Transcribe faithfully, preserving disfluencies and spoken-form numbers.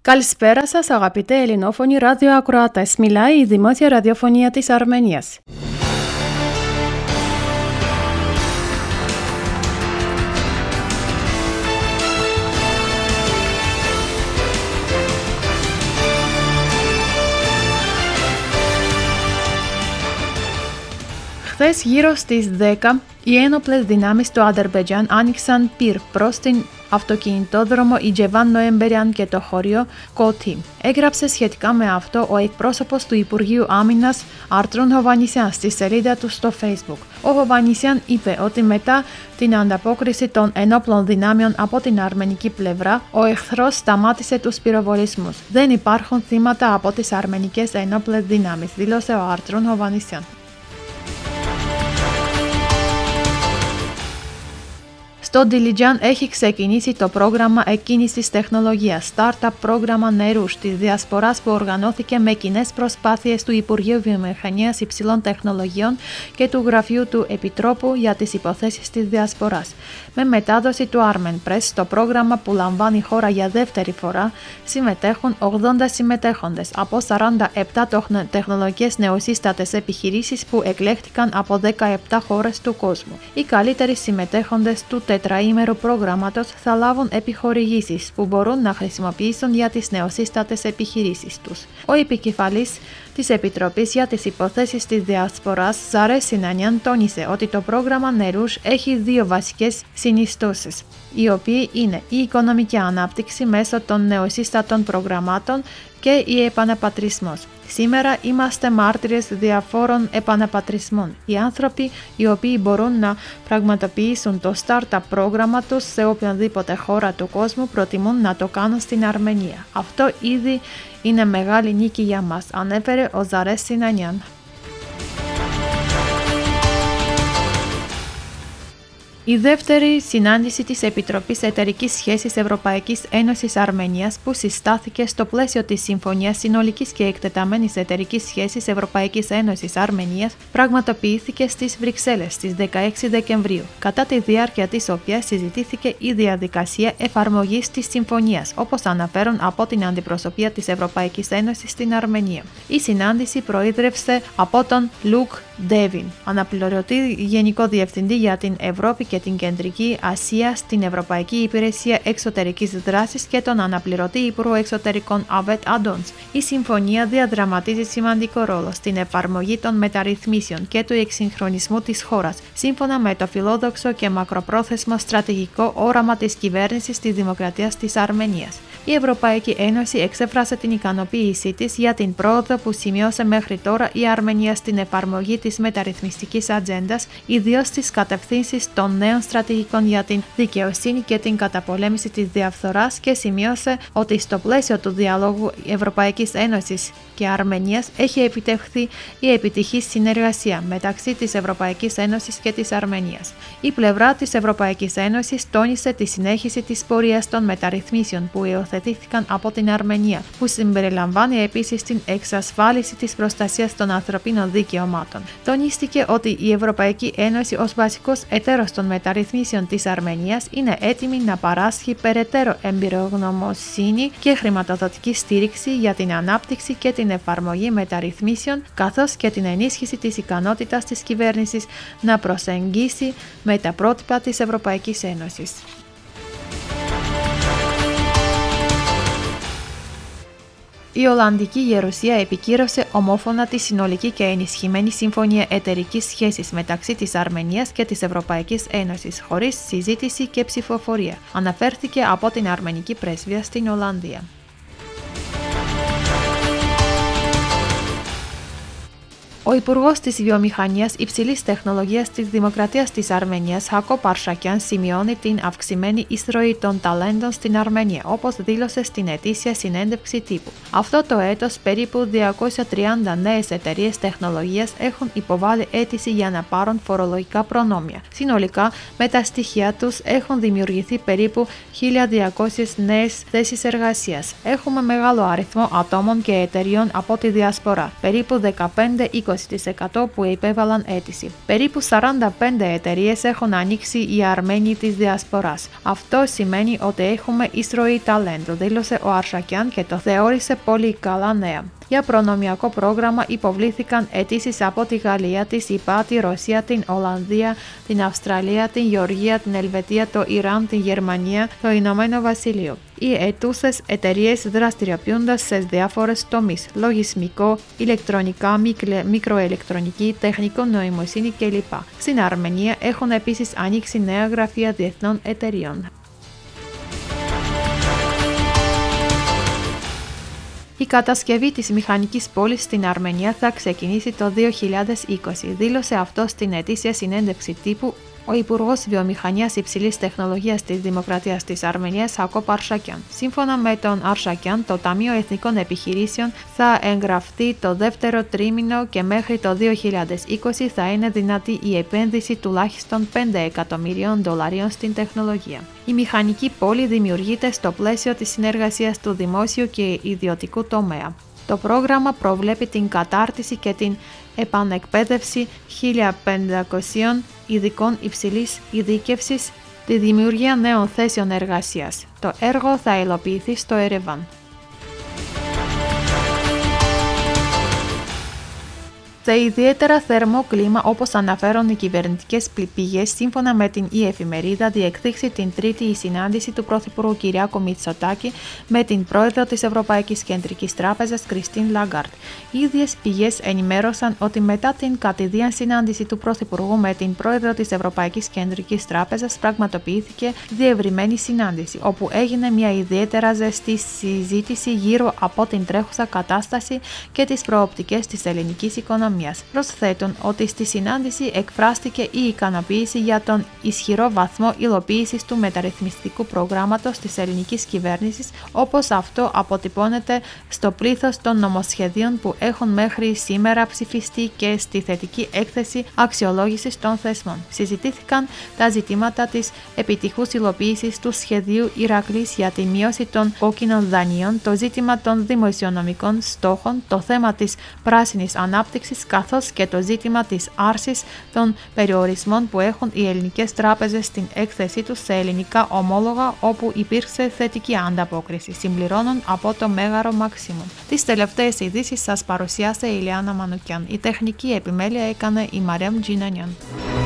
Καλησπέρα σας αγαπητέ ελληνόφωνοι ραδιοακροατές. Μιλάει η Δημόσια Ραδιοφωνία της Αρμενίας. Χθες γύρω στις δέκα οι ένοπλες δυνάμεις του Αζερμπαϊτζάν άνοιξαν πυρ προς την αυτοκινητόδρομο Ιτζεβάν Νοεμπεριάν και το χωριό Κότι. Έγραψε σχετικά με αυτό ο εκπρόσωπος του Υπουργείου Άμυνας Άρτρουν Χοβαννησιάν στη σελίδα του στο Facebook. Ο Χοβαννησιάν είπε ότι μετά την ανταπόκριση των ενόπλων δυνάμεων από την αρμενική πλευρά, ο εχθρός σταμάτησε τους πυροβολισμούς. Δεν υπάρχουν θύματα από τις αρμενικές ενόπλες δυνάμεις, δήλωσε ο Άρτρουν Χοβαννησιάν. Στο Ντιλιτζάν έχει ξεκινήσει το πρόγραμμα εκκίνησης τεχνολογίας, startup πρόγραμμα νερούς της Διασποράς που οργανώθηκε με κοινές προσπάθειες του Υπουργείου Βιομηχανίας Υψηλών Τεχνολογιών και του Γραφείου του Επιτρόπου για τις υποθέσεις της Διασποράς. Με μετάδοση του Armen Press, στο πρόγραμμα που λαμβάνει η χώρα για δεύτερη φορά, συμμετέχουν ογδόντα συμμετέχοντες από σαράντα επτά τεχνολογικές νεοσύστατες επιχειρήσεις που εκλέχθηκαν από δεκαεπτά χώρες του κόσμου. Οι καλύτεροι συμμετέχοντες του τετραήμερου προγράμματος θα λάβουν επιχορηγήσεις που μπορούν να χρησιμοποιήσουν για τις νεοσύστατες επιχειρήσεις τους. Ο επικεφαλής της Επιτροπής για τις Υποθέσεις της Διασποράς, Ζάρε Σινανιάν, τόνισε ότι το πρόγραμμα νερούς έχει δύο βασικές συνιστώσεις, οι οποίοι είναι η οικονομική ανάπτυξη μέσω των νεοσύστατων προγραμμάτων και η επαναπατρισμός. Σήμερα είμαστε μάρτυρες διαφόρων επαναπατρισμών. Οι άνθρωποι οι οποίοι μπορούν να πραγματοποιήσουν το startup πρόγραμμα τους σε οποιαδήποτε χώρα του κόσμου προτιμούν να το κάνουν στην Αρμενία. Αυτό ήδη είναι μεγάλη νίκη για μας, ανέφερε ο Ζάρε Σινανιάν. Η δεύτερη συνάντηση της Επιτροπής Εταιρικής Σχέσης Ευρωπαϊκής Ένωσης Αρμενίας που συστάθηκε στο πλαίσιο της Συμφωνίας Συνολικής και Εκτεταμένης Εταιρικής Σχέσης Ευρωπαϊκής Ένωσης Αρμενίας πραγματοποιήθηκε στις Βρυξέλλες στις δεκαέξι Δεκεμβρίου, κατά τη διάρκεια της οποίας συζητήθηκε η διαδικασία εφαρμογής της συμφωνίας, όπως αναφέρουν από την Αντιπροσωπεία της Ευρωπαϊκής Ένωσης στην Αρμενία. Η συνάντηση προείδρευσε από τον Λουκ Ντέβιν, αναπληρωτή Γενικό Διευθυντή για την Ευρώπη και την Κεντρική Ασία στην Ευρωπαϊκή Υπηρεσία Εξωτερικής Δράσης και τον αναπληρωτή Υπουργό Εξωτερικών Αβέτ Αντόνς. Η συμφωνία διαδραματίζει σημαντικό ρόλο στην εφαρμογή των μεταρρυθμίσεων και του εξυγχρονισμού της χώρας, σύμφωνα με το φιλόδοξο και μακροπρόθεσμο στρατηγικό όραμα της κυβέρνησης της Δημοκρατίας της Αρμενίας. Η Ευρωπαϊκή Ένωση εξέφρασε την ικανοποίησή της για την πρόοδο που σημειώσε μέχρι τώρα η Αρμενία στην εφαρμογή της μεταρρυθμιστικής ατζέντας, ιδίως στις κατευθύνσεις των νέων στρατηγικών για την δικαιοσύνη και την καταπολέμηση της διαφθοράς και σημείωσε ότι στο πλαίσιο του διαλόγου Ευρωπαϊκής Ένωσης και Αρμενίας έχει επιτευχθεί η επιτυχής συνεργασία μεταξύ της Ευρωπαϊκής Ένωσης και της Αρμενίας. Η πλευρά της Ευρωπαϊκής Ένωσης τόνισε τη συνέχιση της πορείας των μεταρρυθμίσεων που υιοθετήθηκαν από την Αρμενία, που συμπεριλαμβάνει επίσης την εξασφάλιση της προστασίας των ανθρωπίνων δικαιωμάτων. Τονίστηκε ότι η Ευρωπαϊκή Ένωση ως βασικός εταίρος των μεταρρυθμίσεων της Αρμενίας είναι έτοιμη να παράσχει περαιτέρω εμπειρογνωμοσύνη και χρηματοδοτική στήριξη για την ανάπτυξη και την εφαρμογή μεταρρυθμίσεων, καθώς και την ενίσχυση της ικανότητας της κυβέρνησης να προσεγγίσει με τα πρότυπα της Ευρωπαϊκής Ένωσης. Η Ολλανδική Γερουσία επικύρωσε ομόφωνα τη συνολική και ενισχυμένη συμφωνία εταιρικής σχέσης μεταξύ της Αρμενίας και της Ευρωπαϊκής Ένωσης, χωρίς συζήτηση και ψηφοφορία, αναφέρθηκε από την Αρμενική Πρέσβεια στην Ολλανδία. Ο Υπουργός της Βιομηχανίας Υψηλής Τεχνολογίας της Δημοκρατίας της Αρμενίας, Χάκο Παρσακιάν, σημειώνει την αυξημένη εισρωή των ταλέντων στην Αρμενία, όπως δήλωσε στην ετήσια συνέντευξη τύπου. Αυτό το έτος, περίπου διακόσιες τριάντα νέες εταιρείες τεχνολογίας έχουν υποβάλει αίτηση για να πάρουν φορολογικά προνόμια. Συνολικά, με τα στοιχεία τους έχουν δημιουργηθεί περίπου χίλια διακόσιες νέες θέσεις εργασίας. Έχουμε μεγάλο αριθμό ατόμων και εταιρείων από τη Διασπορά, περίπου δεκαπέντε με είκοσι είκοσι τοις εκατό που υπέβαλαν αίτηση. Περίπου σαράντα πέντε εταιρείες έχουν ανοίξει οι Αρμένοι της Διασποράς. Αυτό σημαίνει ότι έχουμε εισρωή ταλέντου, δήλωσε ο Αρσακιάν και το θεώρησε πολύ καλά νέα. Για προνομιακό πρόγραμμα υποβλήθηκαν αιτήσεις από τη Γαλλία, τη ΣΥΠΑ, τη Ρωσία, την Ολλανδία, την Αυστραλία, την Γεωργία, την Ελβετία, το Ιράν, την Γερμανία, το Ηνωμένο Βασίλειο. Οι αιτούσες εταιρείες δραστηριοποιούνται σε διάφορες τομείς: λογισμικό, ηλεκτρονικά, μικροελεκτρονική, τεχνικό νοημοσύνη κλπ. Στην Αρμενία έχουν επίσης ανοίξει νέα γραφεία διεθνών εταιρείων. Η κατασκευή της μηχανικής πόλης στην Αρμενία θα ξεκινήσει το δύο χιλιάδες είκοσι, δήλωσε αυτό στην ετήσια συνέντευξη τύπου ο Υπουργός Βιομηχανίας Υψηλής Τεχνολογίας της Δημοκρατίας της Αρμενίας, Ακόπ Αρσακιάν. Σύμφωνα με τον Αρσακιάν, το Ταμείο Εθνικών Επιχειρήσεων θα εγγραφτεί το δεύτερο τρίμηνο και μέχρι το δύο χιλιάδες είκοσι θα είναι δυνατή η επένδυση τουλάχιστον πέντε εκατομμυρίων δολαρίων στην τεχνολογία. Η μηχανική πόλη δημιουργείται στο πλαίσιο της συνεργασίας του δημόσιου και ιδιωτικού τομέα. Το πρόγραμμα προβλέπει την κατάρτιση και την επανεκπαίδευση χίλια πεντακόσιων ειδικών υψηλής ειδίκευσης, τη δημιουργία νέων θέσεων εργασίας. Το έργο θα υλοποιηθεί στο Ερεβάν. Σε ιδιαίτερα θερμό κλίμα, όπως αναφέρουν οι κυβερνητικές πηγές, σύμφωνα με την η εφημερίδα, διεξήχθη την Τρίτη η συνάντηση του Πρωθυπουργού Κυριάκο Μητσοτάκη με την πρόεδρο της Ευρωπαϊκής Κεντρικής Τράπεζας Κριστίν Λαγκάρντ. Οι ίδιες πηγές ενημέρωσαν ότι μετά την κατηδίαν συνάντηση του Πρωθυπουργού με την πρόεδρο της Ευρωπαϊκής Κεντρικής Τράπεζας πραγματοποιήθηκε διευρυμένη συνάντηση, όπου έγινε μια ιδιαίτερα ζεστή συζήτηση γύρω από την τρέχουσα κατάσταση και τις προοπτικές της ελληνικής οικονομίας. Προσθέτουν ότι στη συνάντηση εκφράστηκε η ικανοποίηση για τον ισχυρό βαθμό υλοποίησης του μεταρρυθμιστικού προγράμματος της ελληνικής κυβέρνησης, όπως αυτό αποτυπώνεται στο πλήθος των νομοσχεδίων που έχουν μέχρι σήμερα ψηφιστεί και στη θετική έκθεση αξιολόγησης των θεσμών. Συζητήθηκαν τα ζητήματα της επιτυχούς υλοποίησης του σχεδίου Ηρακλής για τη μείωση των κόκκινων δανείων, το ζήτημα των δημοσιονομικών στόχων, το θέμα της πράσινης ανάπτυξης, καθώς και το ζήτημα της άρσης των περιορισμών που έχουν οι ελληνικές τράπεζες στην έκθεσή τους σε ελληνικά ομόλογα, όπου υπήρξε θετική ανταπόκριση, συμπληρώνουν από το Μέγαρο Μαξίμουμ. Τις τελευταίες ειδήσεις σας παρουσιάσε η Ηλιάνα Μανουκιάν. Η τεχνική επιμέλεια έκανε η Μαρέμ Τζινανιάν.